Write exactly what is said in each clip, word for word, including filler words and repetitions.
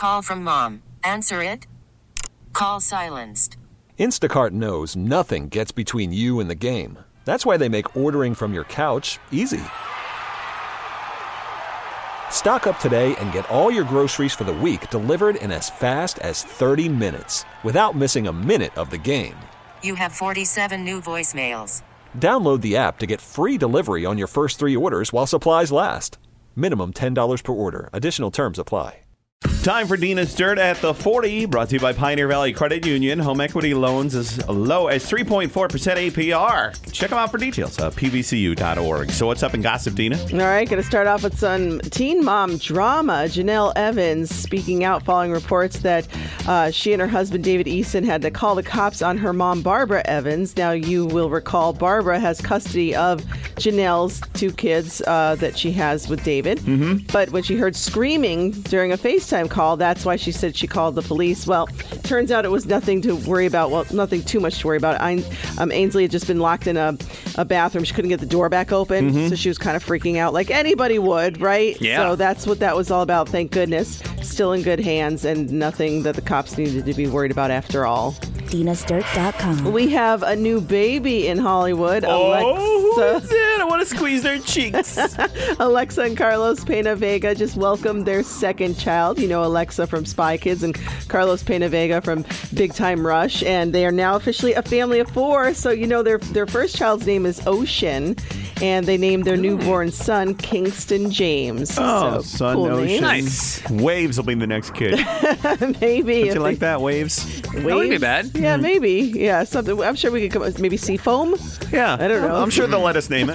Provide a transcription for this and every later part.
Call from mom. Answer it. Call silenced. Instacart knows nothing gets between you and the game. That's why they make ordering from your couch easy. Stock up today and get all your groceries for the week delivered in as fast as thirty minutes without missing a minute of the game. You have forty-seven new voicemails. Download the app to get free delivery on your first three orders while supplies last. Minimum ten dollars per order. Additional terms apply. Time for Dina's Dirt at the forty, brought to you by Pioneer Valley Credit Union. Home equity loans as low as three point four percent A P R. Check them out for details at P V C U dot org. So what's up in gossip, Dina? All right, going to start off with some teen mom drama. Janelle Evans speaking out following reports that uh, she and her husband, David Eason, had to call the cops on her mom, Barbara Evans. Now, you will recall Barbara has custody of Janelle's two kids uh, that she has with David. Mm-hmm. But when she heard screaming during a FaceTime call, that's why she said she called the police. Well, turns out it was nothing to worry about. Well, nothing too much to worry about. I, um, Ainsley had just been locked in a, a bathroom. She couldn't get the door back open, mm-hmm. so she was kind of freaking out like anybody would, right? Yeah. So that's what that was all about, thank goodness. Still in good hands and nothing that the cops needed to be worried about after all. Dinas Dirt dot com. We have a new baby in Hollywood. Oh, Alexa. who is it? I want to squeeze their cheeks. Alexa and Carlos Pena Vega just welcomed their second child. You know, Alexa from Spy Kids and Carlos Pena Vega from Big Time Rush. And they are now officially a family of four. So, you know, their their first child's name is Ocean. And they named their newborn son Kingston James. Oh, so, son cool Ocean. name. Nice. Waves will be the next kid. Maybe. Don't you like that, Waves? Waves? That wouldn't be bad. Yeah, maybe. Yeah, something. I'm sure we could come up with maybe Seafoam. Yeah. I don't know. I'm sure they'll let us name it.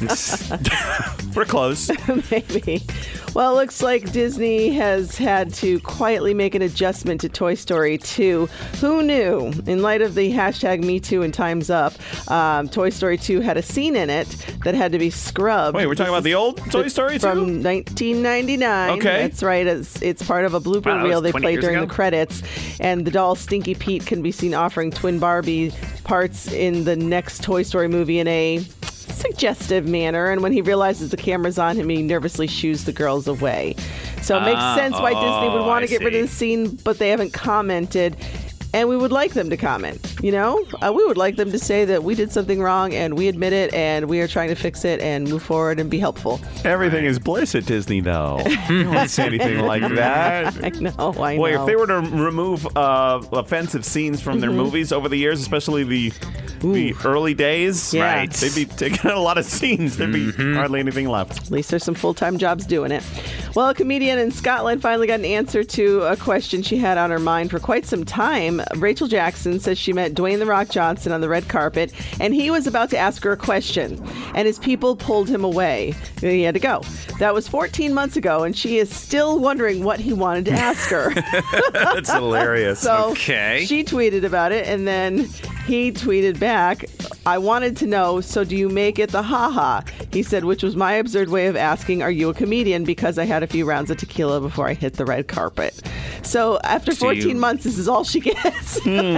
We're close. Maybe. Well, it looks like Disney has had to quietly make an adjustment to Toy Story two. Who knew? In light of the hashtag Me Too and Time's Up, um, Toy Story two had a scene in it that had to be scrubbed. Wait, we're talking about the old Toy Story two? From nineteen ninety-nine. Okay. That's right. It's, it's part of a blooper Wow, that reel was they twenty played years during ago? the credits. And the doll Stinky Pete can be seen offering twin Barbie parts in the next Toy Story movie in a suggestive manner, and when he realizes the camera's on him, he nervously shoos the girls away. So it makes Ah, sense why Disney would oh, want I to get rid of see. the scene, but they haven't commented. And we would like them to comment, you know? Uh, we would like them to say that we did something wrong and we admit it and we are trying to fix it and move forward and be helpful. Everything is bliss at Disney, though. You don't say anything like that. I know, I Boy, know. if they were to remove uh, offensive scenes from their movies over the years, especially the the early days, Yeah. right? They'd be taking out a lot of scenes. There'd be hardly anything left. At least there's some full-time jobs doing it. Well, a comedian in Scotland finally got an answer to a question she had on her mind for quite some time. Rachel Jackson says she met Dwayne The Rock Johnson on the red carpet, and he was about to ask her a question, and his people pulled him away. He had to go. That was fourteen months ago, and she is still wondering what he wanted to ask her. That's hilarious. So Okay. she tweeted about it, and then he tweeted back, I wanted to know, so do you make it the haha? He said, which was my absurd way of asking, are you a comedian? Because I had a few rounds of tequila before I hit the red carpet. So after So fourteen you- months, this is all she gets.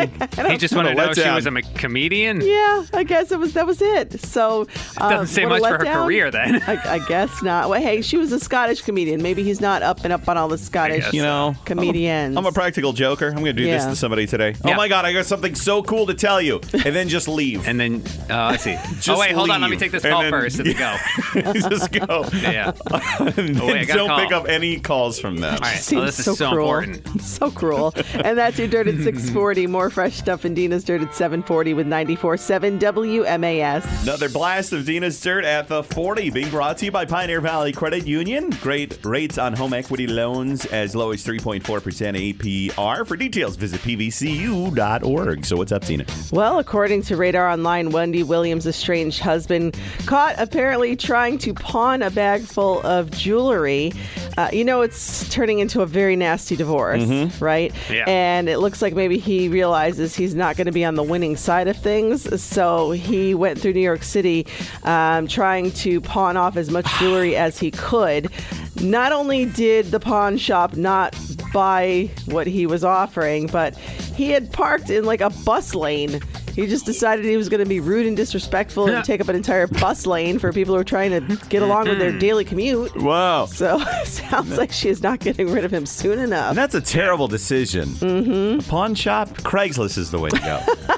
He just wanted to know if she letdown. was a m- comedian. Yeah, I guess it was that was it. So uh, Doesn't say what a much for her letdown. career then. I, I guess not. Well, hey, she was a Scottish comedian. Maybe he's not up and up on all the Scottish guess. You know, comedians. I'm a practical joker. I'm going to do this Yeah. to somebody today. Oh Yeah. my God, I got something so cool to tell you. And then just leave. And then, oh, I see. Just oh, wait, hold on. Let me leave. take this And call then- first and then go. just go. Yeah. And Oh, wait, I got a don't call. pick up any calls from them. All right. Seems Oh, this is so, so cruel. important. So cruel. And that's your Dirt at six forty. More fresh stuff in Dina's Dirt at seven forty with ninety-four point seven W M A S. Another blast of Dina's Dirt at the forty, being brought to you by Pioneer Valley Credit Union. Great rates on home equity loans as low as three point four percent A P R. For details, visit P V C U dot org. So what's up, Tina? Well, according to Radar Online, Wendy Williams' estranged husband caught apparently trying to pawn a bag full of jewelry. Uh, you know, it's turning into a very nasty divorce, right? Yeah. And it looks like maybe he realizes he's not going to be on the winning side of things. So he went through New York City um, trying to pawn off as much jewelry as he could. Not only did the pawn shop not buy what he was offering, but he had parked in like a bus lane He just decided he was going to be rude and disrespectful and take up an entire bus lane for people who are trying to get along with their daily commute. Wow. So it sounds like she is not getting rid of him soon enough. And that's a terrible decision. Mm-hmm. A pawn shop? Craigslist is the way to go.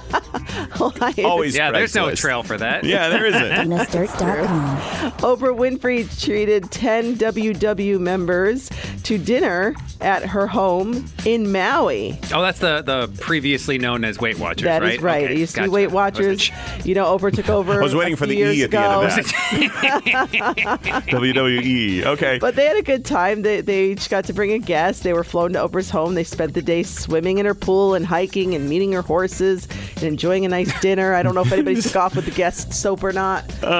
Always Yeah, Craigslist. there's no trail for that. Yeah, there isn't. Venus Dirt dot com. Oprah Winfrey treated ten W W members to dinner at her home in Maui. Oh, that's the, the previously known as Weight Watchers, That right? is right. Okay, It used to gotcha. be Weight Wasn't Watchers. sure. You know, Oprah took over. I was waiting a for the few E years at the end of ago. that. W W E. Okay. But they had a good time. They, they each got to bring a guest. They were flown to Oprah's home. They spent the day swimming in her pool and hiking and meeting her horses and enjoying a nice dinner. I don't know if anybody took off with the guest soap or not.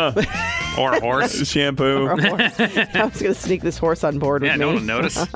Or a horse. Shampoo. Or a horse. I was going to sneak this horse on board with Yeah, me. no one will notice.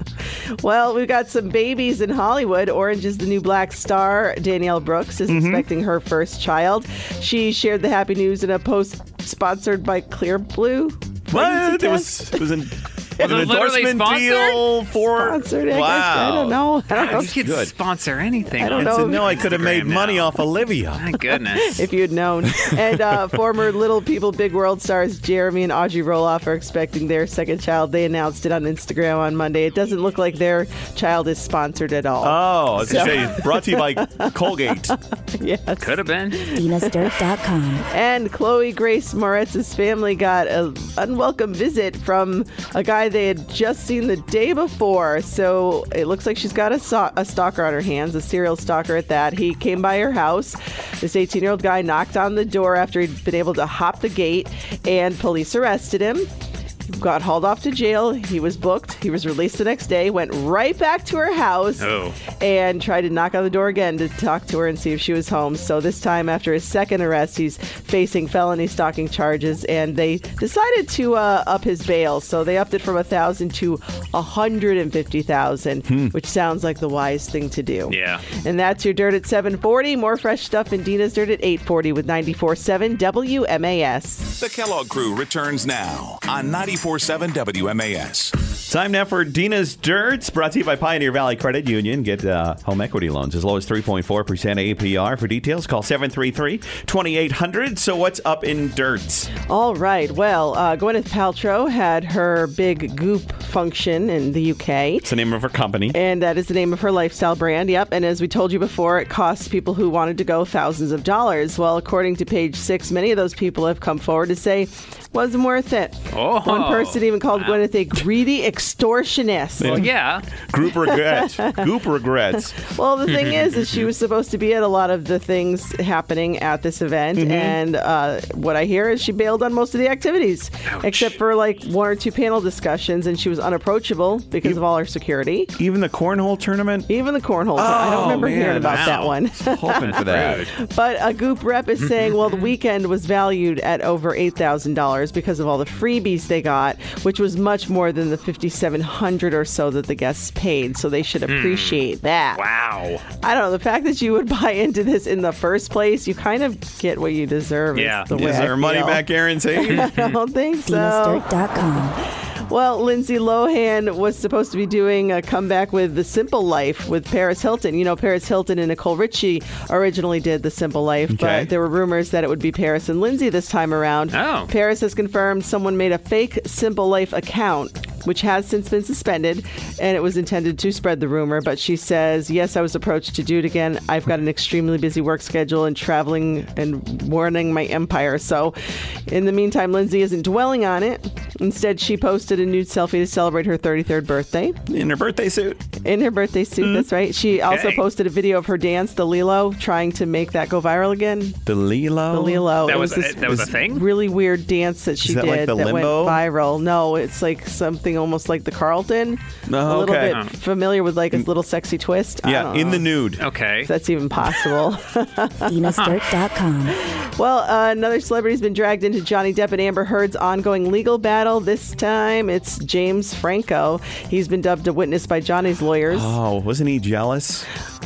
Well, we've got some babies in Hollywood. Orange is the New Black star. Danielle Brooks is Mm-hmm. expecting her first child. She shared the happy news in a post sponsored by Clear Blue. What? It was, it was an, an it literally endorsement sponsored? deal for. Sponsored, I guess. Wow. I don't know. I don't know. You could good. sponsor anything. I don't on know. To know I could have made Instagram money now. off Olivia. My goodness. if you'd known. And uh, former Little People Big World stars Jeremy and Audrey Roloff are expecting their second child. They announced it on Instagram on Monday. It doesn't look like their child is sponsored at all. Oh, I was going So- to say, brought to you by Colgate. Yes. Could have been. Venus Dirt dot com. And Chloe Grace Moretz's family got an unwelcome visit from a guy they had just seen the day before. So it looks like she's got a, so- a stalker on her hands, a serial stalker at that. He came by her house. This eighteen-year-old guy knocked on the door after he'd been able to hop the gate, and police arrested him. Got hauled off to jail. He was booked. He was released the next day, went right back to her house Oh. and tried to knock on the door again to talk to her and see if she was home. So this time, after his second arrest, he's facing felony stalking charges, and they decided to uh, up his bail. So they upped it from one thousand dollars to one hundred fifty thousand dollars, which sounds like the wise thing to do. Yeah. And that's your Dirt at seven forty. More fresh stuff in Dina's Dirt at eight forty with ninety-four point seven W M A S. The Kellogg Crew returns now on ninety-four point seven W M A S. Time now for Dina's Dirts, brought to you by Pioneer Valley Credit Union. Get uh, home equity loans as low as three point four percent A P R. For details, call seven three three, two eight zero zero. So what's up in Dirts? All right. Well, uh, Gwyneth Paltrow had her big Goop function in the U K. It's the name of her company. And that is the name of her lifestyle brand. Yep. And as we told you before, it costs people who wanted to go thousands of dollars. Well, according to Page Six, many of those people have come forward to say wasn't worth it. Oh, One person even called wow. Gwyneth a greedy extortionist. Well, yeah. Group regrets. Goop regrets. Well, the thing is, is she was supposed to be at a lot of the things happening at this event, and uh, what I hear is she bailed on most of the activities, except for like one or two panel discussions, and she was unapproachable because of all her security. Even the cornhole tournament? Even the cornhole. I don't remember man, hearing about wow. that one. Hoping for that. But a Goop rep is saying, well, the weekend was valued at over eight thousand dollars because of all the freebies they got, which was much more than the fifty-seven hundred dollars or so that the guests paid. So they should appreciate that. Wow. I don't know. The fact that you would buy into this in the first place, you kind of get what you deserve. is Yeah. The way Is I there a money feel. back guarantee? I don't think Venus so. Dirt dot com. Well, Lindsay Lohan was supposed to be doing a comeback with The Simple Life with Paris Hilton. You know, Paris Hilton and Nicole Richie originally did The Simple Life, Okay. but there were rumors that it would be Paris and Lindsay this time around. Oh. Paris has confirmed someone made a fake Simple Life account, which has since been suspended, and it was intended to spread the rumor. But she says, yes, I was approached to do it again. I've got an extremely busy work schedule and traveling and warning my empire. So in the meantime, Lindsay isn't dwelling on it. Instead, she posted a nude selfie to celebrate her thirty-third birthday In her birthday suit. in her birthday suit. That's right. She also Okay. posted a video of her dance, the Lilo, trying to make that go viral again. The Lilo. The Lilo. That It was, this a, that was a thing? really weird dance that she that did like the that limbo? went viral. No, it's like something almost like the Carlton. Oh, a little okay. bit Oh. familiar with like a little sexy twist. I Yeah, don't in know the nude. Okay. if that's even possible. Venus Dirt dot com. Well, uh, another celebrity's been dragged into Johnny Depp and Amber Heard's ongoing legal battle. This time it's James Franco. He's been dubbed a witness by Johnny's lawyers. Oh, wasn't he jealous?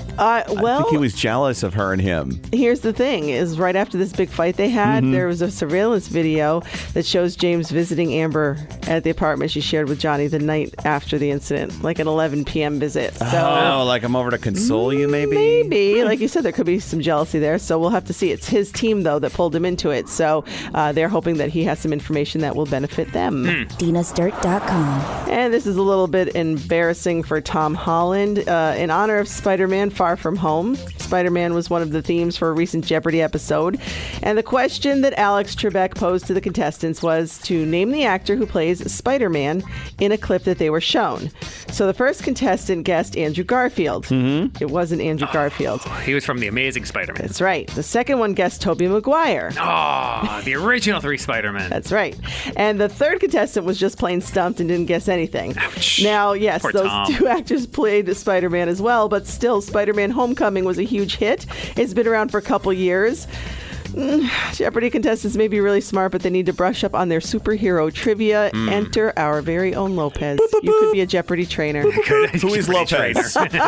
Uh, well, I think he was jealous of her and him. Here's the thing: is right after this big fight they had, Mm-hmm. there was a surveillance video that shows James visiting Amber at the apartment she shared with Johnny the night after the incident, like an eleven p.m. visit. So Oh, like I'm over to console you, maybe? maybe, like you said, there could be some jealousy there. So we'll have to see. It's his team though that pulled him into it. So uh, they're hoping that he has some information that will benefit them. Dinas Dirt dot com. And this is a little bit embarrassing for Tom Holland. Uh, in honor of Spider-Man Far From Home, Spider-Man was one of the themes for a recent Jeopardy episode. And the question that Alex Trebek posed to the contestants was to name the actor who plays Spider-Man in a clip that they were shown. So the first contestant guessed Andrew Garfield. Mm-hmm. It wasn't Andrew Garfield. He was from The Amazing Spider-Man. That's right. The second one guessed Tobey Maguire. Oh, the original three Spider-Man. That's right. And the third contestant was just plain stumped and didn't guess anything. Ouch. Now, yes, Poor those Tom. two actors played Spider-Man as well, but still, Spider-Man Homecoming was a huge hit. It's been around for a couple years. Mm, Jeopardy contestants may be really smart, but they need to brush up on their superhero trivia. Mm. Enter our very own Lopez. You could be a Jeopardy trainer. Who is Jeopardy Lopez? trainer.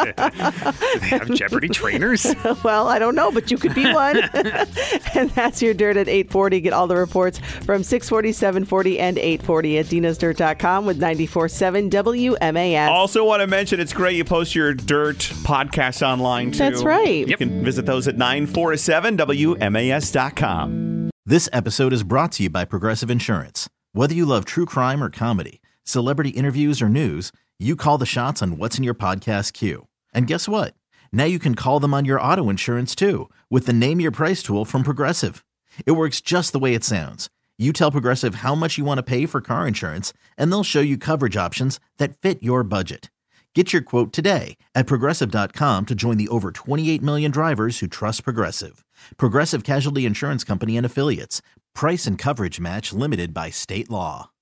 They have Jeopardy trainers? Well, I don't know, but you could be one. And that's your Dirt at eight forty. Get all the reports from six forty, seven forty, and eight forty at Dinas Dirt dot com with ninety-four point seven W M A S. Also want to mention it's great you post your Dirt podcasts online, too. That's right. You Yep. can visit those at nine four seven W M A S dot com. This episode is brought to you by Progressive Insurance. Whether you love true crime or comedy, celebrity interviews or news, you call the shots on what's in your podcast queue. And guess what? Now you can call them on your auto insurance too with the Name Your Price tool from Progressive. It works just the way it sounds. You tell Progressive how much you want to pay for car insurance, and they'll show you coverage options that fit your budget. Get your quote today at Progressive dot com to join the over twenty-eight million drivers who trust Progressive. Progressive Casualty Insurance Company and Affiliates. Price and coverage match limited by state law.